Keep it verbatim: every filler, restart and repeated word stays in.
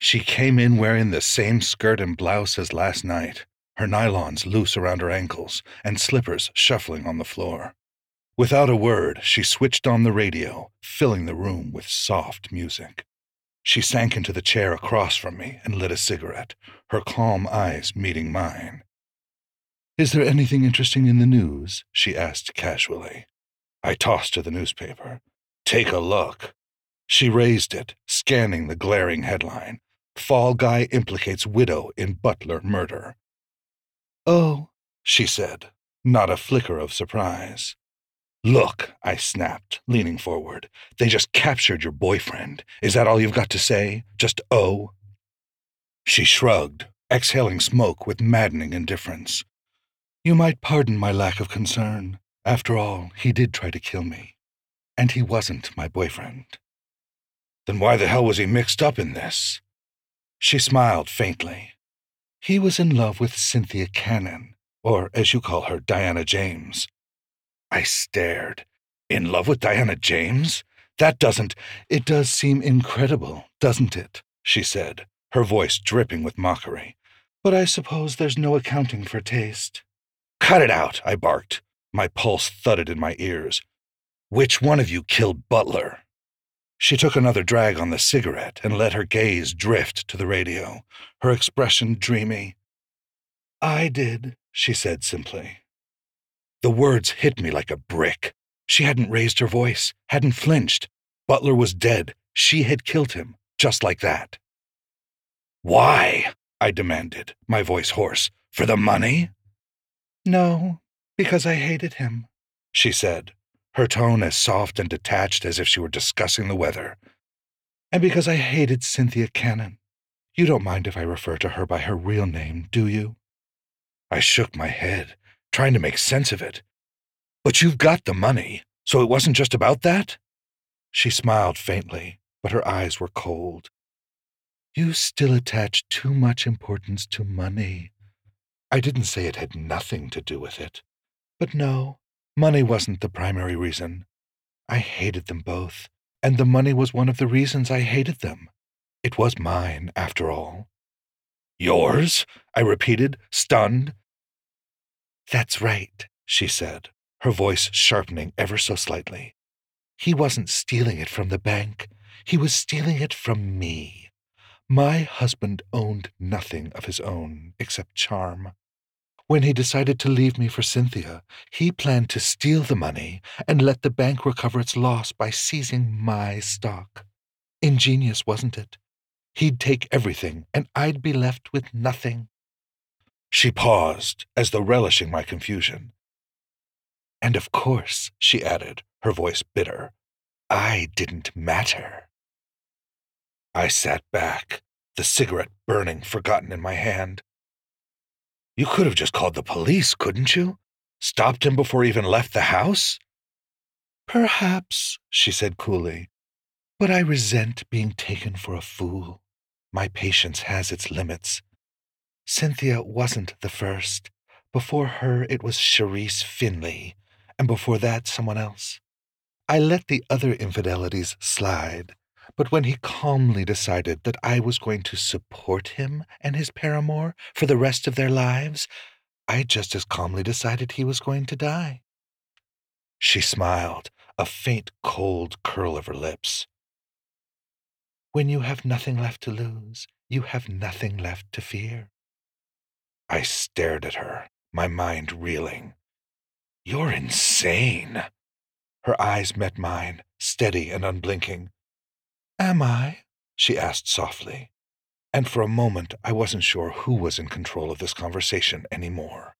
She came in wearing the same skirt and blouse as last night, her nylons loose around her ankles and slippers shuffling on the floor. Without a word, she switched on the radio, filling the room with soft music. She sank into the chair across from me and lit a cigarette, her calm eyes meeting mine. "Is there anything interesting in the news?" she asked casually. I tossed her the newspaper. "Take a look." She raised it, scanning the glaring headline. "Fall Guy implicates widow in Butler murder." "Oh," she said, not a flicker of surprise. "Look," I snapped, leaning forward. "They just captured your boyfriend. Is that all you've got to say? Just oh?" She shrugged, exhaling smoke with maddening indifference. "You might pardon my lack of concern. After all, he did try to kill me. And he wasn't my boyfriend." "Then why the hell was he mixed up in this?" She smiled faintly. "He was in love with Cynthia Cannon, or as you call her, Diana James." I stared. "In love with Diana James? That doesn't—" "It does seem incredible, doesn't it?" she said, her voice dripping with mockery. "But I suppose there's no accounting for taste." "Cut it out," I barked. My pulse thudded in my ears. "Which one of you killed Butler?" She took another drag on the cigarette and let her gaze drift to the radio, her expression dreamy. "I did," she said simply. The words hit me like a brick. She hadn't raised her voice, hadn't flinched. Butler was dead. She had killed him, just like that. "Why?" I demanded, my voice hoarse. "For the money?" "No, because I hated him," she said, her tone as soft and detached as if she were discussing the weather. "And because I hated Cynthia Cannon. You don't mind if I refer to her by her real name, do you?" I shook my head, trying to make sense of it. "But you've got the money, so it wasn't just about that?" She smiled faintly, but her eyes were cold. "You still attach too much importance to money. I didn't say it had nothing to do with it. But no, money wasn't the primary reason. I hated them both, and the money was one of the reasons I hated them. It was mine, after all." "Yours?" I repeated, stunned. "That's right," she said, her voice sharpening ever so slightly. "He wasn't stealing it from the bank. He was stealing it from me. My husband owned nothing of his own except charm. When he decided to leave me for Cynthia, he planned to steal the money and let the bank recover its loss by seizing my stock. Ingenious, wasn't it? He'd take everything, and I'd be left with nothing." She paused, as though relishing my confusion. "And of course," she added, her voice bitter, "I didn't matter." I sat back, the cigarette burning forgotten in my hand. "You could have just called the police, couldn't you? Stopped him before he even left the house?" "Perhaps," she said coolly, "but I resent being taken for a fool. My patience has its limits. Cynthia wasn't the first. Before her it was Charisse Finley, and before that someone else. I let the other infidelities slide, but when he calmly decided that I was going to support him and his paramour for the rest of their lives, I just as calmly decided he was going to die." She smiled, a faint cold curl of her lips. "When you have nothing left to lose, you have nothing left to fear." I stared at her, my mind reeling. "You're insane." Her eyes met mine, steady and unblinking. "Am I?" she asked softly, and for a moment I wasn't sure who was in control of this conversation anymore.